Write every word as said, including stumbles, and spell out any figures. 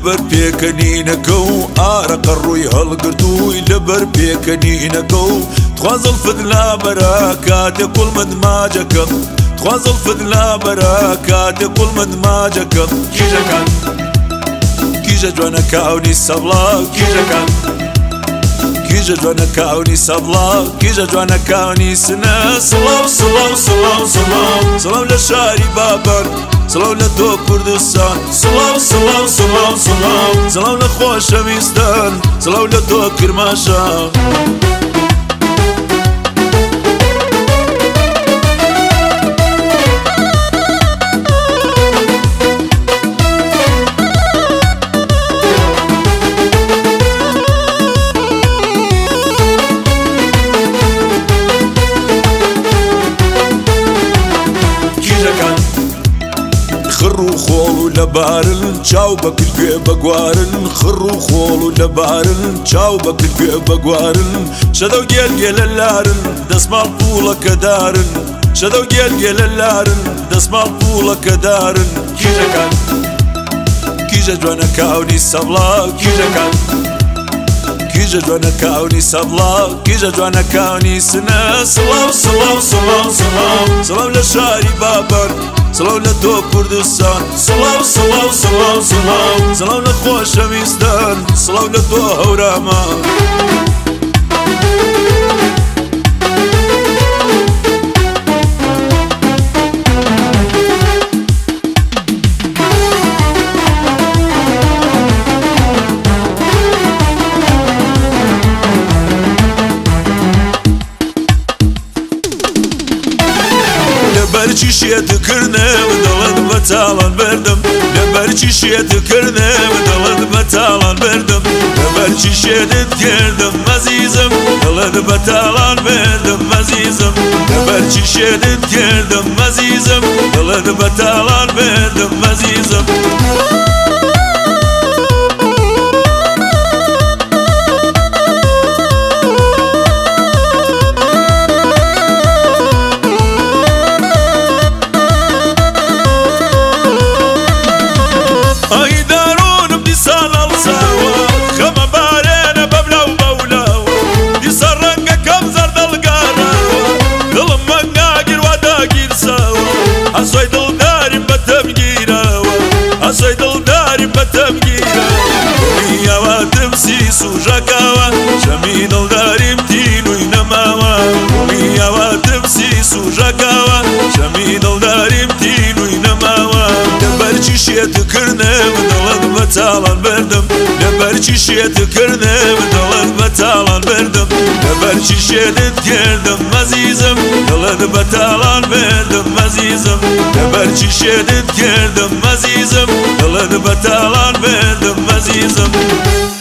لەبەر پێکەنینەکە و ئارەقە ڕووی هەڵگرتووی لەبەر پێکەنینەکە و تخوازڵ فدلا بەرە کاتێ کوڵمت ماجەکەم تخوازڵ فدلا بەرە کاتێ کوڵمت ماجەکەم کیژەکان کیژە جوانە کاونی سەبڵا کیژەکان کیژە جوانە کاونی سەبڵا کیژە جوانە کاونی سنە سڵاو سڵاو سڵاو سڵاو سڵاو لە شاری بابەر سڵاو لە تۆ کوردستان سڵاو سڵاو سڵاو سڵاو سڵاو لە خۆشەویستان سڵاو لە تۆ کرماشان خڕ و خۆڵ و لەبارن چاو بەکر گوێ بەگوارن خڕ و خۆڵ و لەبارن چاو بەکر گوێ بەگوارن شەدە و گێل گێلە لارن دەسماڵ پووڵەکە دارن شەدە و گێل گێلە لارن دەسماڵ پووڵەکە دارن کیژەکان کیژە جوانە کاونی سەبڵا کیژەکان کیژە جوانە کاونی سەبڵا کیژە جوانە کاونی سنە سڵاو سڵاو سڵاو سڵاو سڵاو لە شاری بابەر سڵاو لە تۆ کوردستان سڵاو سڵاو سڵاو سڵاو سڵاو لە خۆشەویستان سڵاو لە تۆ هەورامان لەبەرچی شێتکردنێم دڵت بە تاڵان بردم لەبەرچی شێتکردنێم دڵت بە تاڵان بردم لەبەرچی شێتت کردم مەزیزم دڵت بە تاڵان بردم مەزیزم لەبەرچی شێتت کردم مەزیزم دڵت بە تاڵان بردم مەزیزم ئەسۆی دڵداریم بەتەم گیرەوە ئەسۆی دڵداریم بەتەم گیرەوە میاواتم سی سوژەکەوە شەمی دڵداریم تینووی نەماوە میاواتم سی سوژەکەوە شەمی دڵداریم تینووی نەماوە لەبەرچی شێتکردنێم دڵت بە تاڵان بردم لەبەرچی شێتکردنێم دڵت بە تاڵان بردم لەبەرچی شێتت کردم مەزیزم دڵت بە تاڵان بردم مەزیزم لەبەرچی شێتت کردم مەزیزم دڵت بە تاڵان بردم مەزیزم